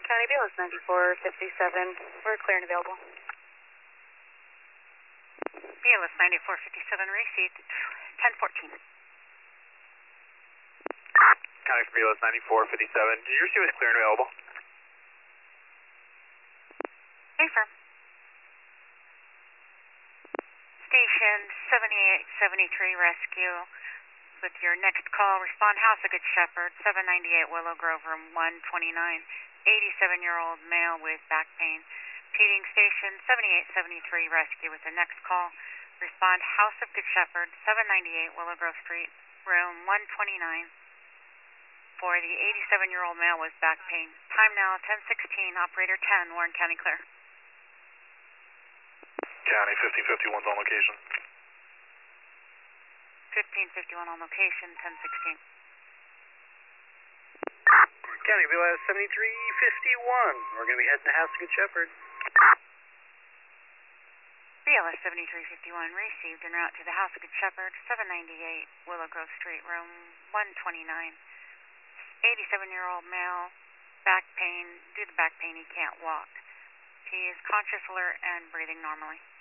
County BLS 9457. We're clear and available. BLS 9457 received 1014. County for BLS 9457. Did you receive us clear and available? Affirm. Station 7873 rescue. With your next call, respond House of Good Shepherd, 798 Willow Grove, room 129. 87-year-old male with back pain. Repeating station 7873 rescue with the next call. Respond House of Good Shepherd, 798 Willow Grove Street, room 129. For the 87-year-old male with back pain. Time now 10:16. Operator 10, Warren County clear. County 1551's on location. 1551 on location, 10:16. County BLS 7351. We're going to be heading to House of Good Shepherd. BLS 7351 received en route to the House of Good Shepherd, 798 Willow Grove Street, room 129. 87-year-old male, back pain. Due to back pain, he can't walk. He is conscious, alert, and breathing normally.